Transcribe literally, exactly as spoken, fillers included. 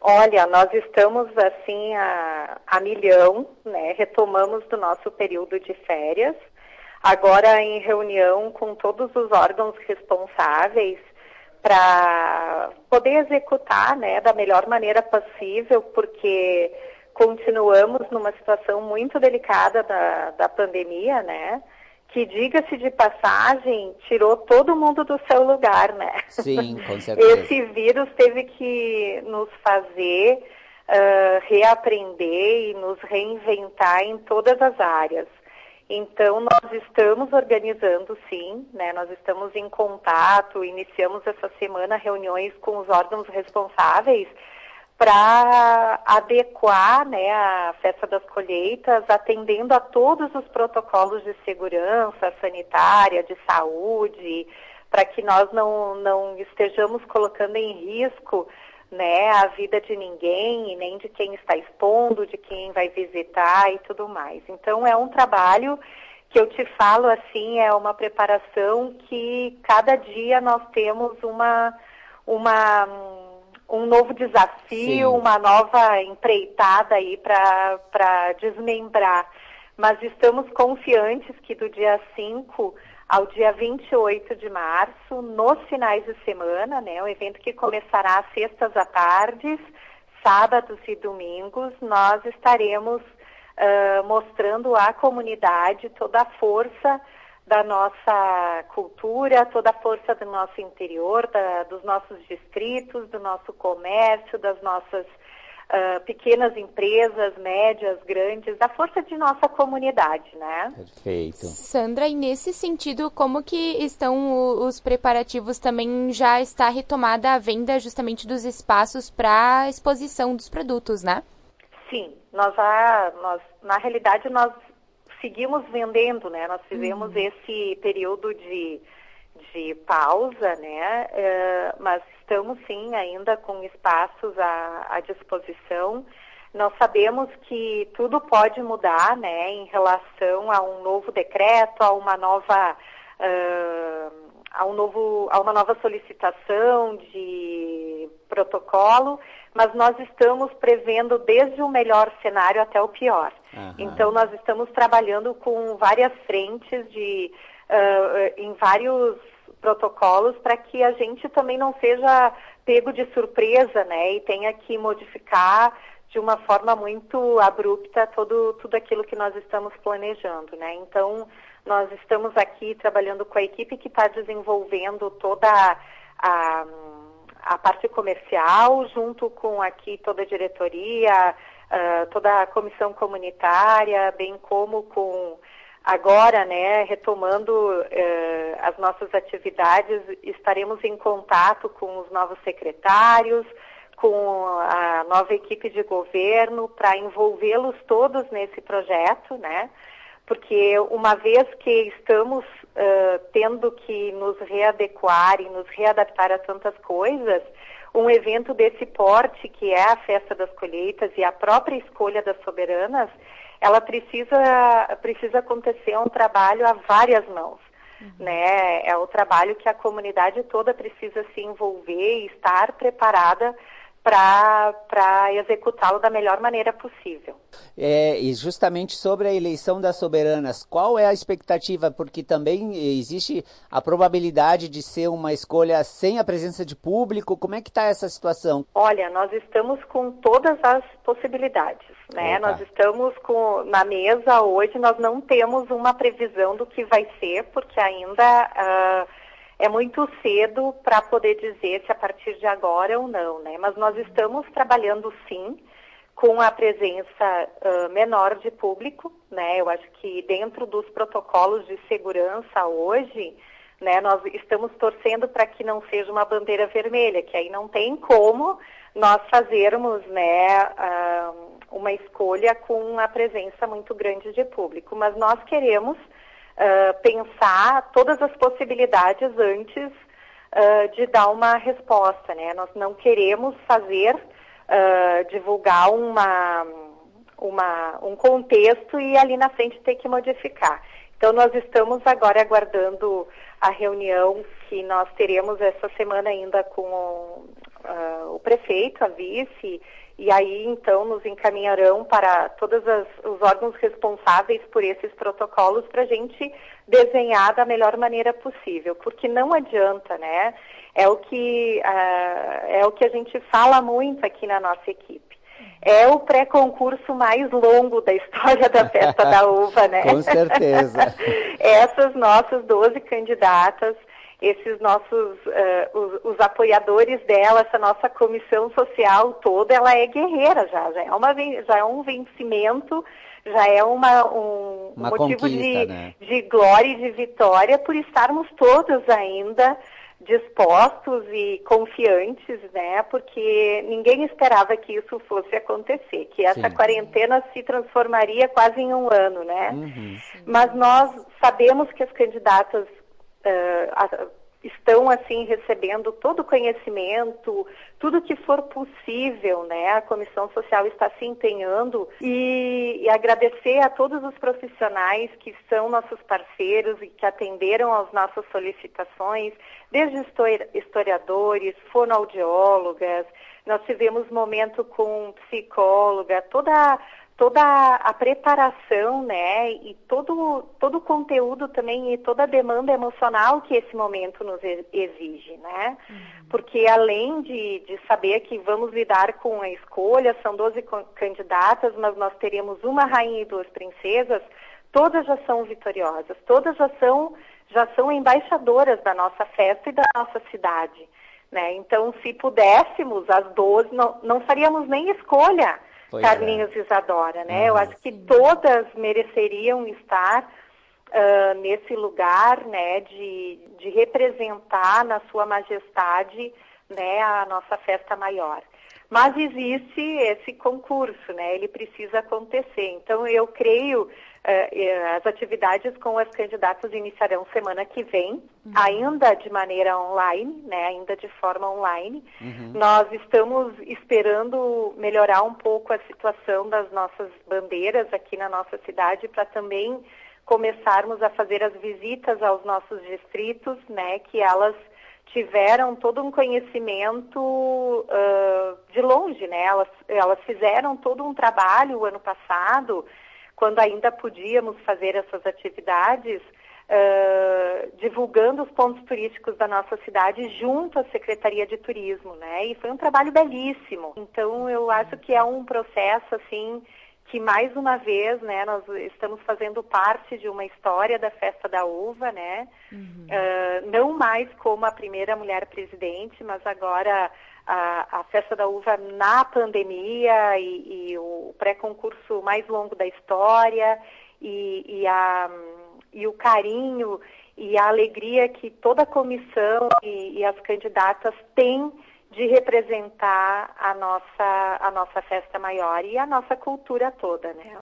Olha, nós estamos assim a, a milhão, né? Retomamos do nosso período de férias, agora em reunião com todos os órgãos responsáveis para poder executar, né, da melhor maneira possível, porque continuamos numa situação muito delicada da, da pandemia, né? Que, diga-se de passagem, tirou todo mundo do seu lugar, né? Sim, com certeza. Esse vírus teve que nos fazer uh, reaprender e nos reinventar em todas as áreas. Então, nós estamos organizando, sim, né? Nós estamos em contato, iniciamos essa semana reuniões com os órgãos responsáveis para adequar, né, a festa das colheitas, atendendo a todos os protocolos de segurança sanitária, de saúde, para que nós não, não estejamos colocando em risco, né, a vida de ninguém, e nem de quem está expondo, de quem vai visitar e tudo mais. Então, é um trabalho que eu te falo assim, é uma preparação que cada dia nós temos uma... uma um novo desafio, Sim. uma nova empreitada aí para desmembrar. Mas estamos confiantes que do dia cinco ao dia vinte e oito de março, nos finais de semana, né, um evento que começará às sextas à tarde, sábados e domingos, nós estaremos uh, mostrando à comunidade toda a força da nossa cultura, toda a força do nosso interior, da, dos nossos distritos, do nosso comércio, das nossas uh, pequenas empresas, médias, grandes, da força de nossa comunidade, né? Perfeito. Sandra, e nesse sentido, como que estão os preparativos? Também já está retomada a venda justamente dos espaços para a exposição dos produtos, né? Sim, nós, já, nós na realidade, nós seguimos vendendo, né? Nós fizemos uhum. esse período de, de pausa, né? Uh, mas estamos, sim, ainda com espaços à, à disposição. Nós sabemos que tudo pode mudar, né? Em relação a um novo decreto, a uma nova... Uh, a, um novo, a uma nova solicitação de protocolo, mas nós estamos prevendo desde o melhor cenário até o pior. Uhum. Então, nós estamos trabalhando com várias frentes de, uh, em vários protocolos para que a gente também não seja pego de surpresa, né, e tenha que modificar de uma forma muito abrupta todo, tudo aquilo que nós estamos planejando, né. Então, nós estamos aqui trabalhando com a equipe que está desenvolvendo toda a, a parte comercial, junto com aqui toda a diretoria, uh, toda a comissão comunitária, bem como com agora, né, retomando uh, as nossas atividades, estaremos em contato com os novos secretários, com a nova equipe de governo, para envolvê-los todos nesse projeto, né? Porque uma vez que estamos uh, tendo que nos readequar e nos readaptar a tantas coisas, um evento desse porte, que é a Festa das Colheitas e a própria escolha das soberanas, ela precisa, precisa acontecer um trabalho a várias mãos. Uhum. Né? É o trabalho que a comunidade toda precisa se envolver e estar preparada para executá-lo da melhor maneira possível. É, e justamente sobre a eleição das soberanas, qual é a expectativa? Porque também existe a probabilidade de ser uma escolha sem a presença de público. Como é que está essa situação? Olha, nós estamos com todas as possibilidades, né? Opa. Nós estamos com, na mesa hoje, nós não temos uma previsão do que vai ser, porque ainda... Uh, É muito cedo para poder dizer se a partir de agora ou não, né? Mas nós estamos trabalhando, sim, com a presença uh, menor de público, né? Eu acho que dentro dos protocolos de segurança hoje, né, nós estamos torcendo para que não seja uma bandeira vermelha, que aí não tem como nós fazermos, né, uh, uma escolha com a presença muito grande de público. Mas nós queremos... Uh, pensar todas as possibilidades antes uh, de dar uma resposta, né? Nós não queremos fazer, uh, divulgar uma, uma, um contexto e ali na frente ter que modificar. Então, nós estamos agora aguardando a reunião que nós teremos essa semana ainda com uh, o prefeito, a vice, e aí então nos encaminharão para todos as, os órgãos responsáveis por esses protocolos para a gente desenhar da melhor maneira possível, porque não adianta, né? É o que, uh, é o que a gente fala muito aqui na nossa equipe. É o pré-concurso mais longo da história da Festa da Uva, né? Com certeza. Essas nossas doze candidatas, esses nossos, uh, os, os apoiadores dela, essa nossa comissão social toda, ela é guerreira já, já é, uma, já é um vencimento, já é uma, um uma motivo de, né? de glória e de vitória por estarmos todos ainda dispostos e confiantes, né? Porque ninguém esperava que isso fosse acontecer, que essa Sim. quarentena se transformaria quase em um ano, né? Uhum. Mas nós sabemos que as candidatas uh, estão, assim, recebendo todo o conhecimento, tudo que for possível, né? A Comissão Social está se empenhando e, e agradecer a todos os profissionais que são nossos parceiros e que atenderam às nossas solicitações, desde historiadores, fonoaudiólogas, nós tivemos momento com psicóloga, toda toda a preparação, né, e todo, todo o conteúdo também e toda a demanda emocional que esse momento nos exige, né? Uhum. Porque além de, de saber que vamos lidar com a escolha, são doze candidatas, mas nós teremos uma rainha e duas princesas, todas já são vitoriosas, todas já são, já são embaixadoras da nossa festa e da nossa cidade, né? Então, se pudéssemos, as doze, não, não faríamos nem escolha, Pois Carlinhos é. e Isadora, né? Ah, Eu acho que todas mereceriam estar uh, nesse lugar, né, de, de representar na sua majestade, né, a nossa festa maior. Mas existe esse concurso, né? Ele precisa acontecer. Então, eu creio, uh, as atividades com as candidatas iniciarão semana que vem, uhum. ainda de maneira online, né? Ainda de forma online. Uhum. Nós estamos esperando melhorar um pouco a situação das nossas bandeiras aqui na nossa cidade para também começarmos a fazer as visitas aos nossos distritos, né? Que elas tiveram todo um conhecimento uh, de longe, né? Elas, elas fizeram todo um trabalho o ano passado, quando ainda podíamos fazer essas atividades, uh, divulgando os pontos turísticos da nossa cidade junto à Secretaria de Turismo, né? E foi um trabalho belíssimo. Então, eu acho que é um processo, assim, que mais uma vez, né, nós estamos fazendo parte de uma história da Festa da Uva, né, uhum. uh, não mais como a primeira mulher presidente, mas agora a, a Festa da Uva na pandemia e, e o pré-concurso mais longo da história e, e, a, e o carinho e a alegria que toda a comissão e, e as candidatas têm de representar a nossa, a nossa festa maior e a nossa cultura toda, né?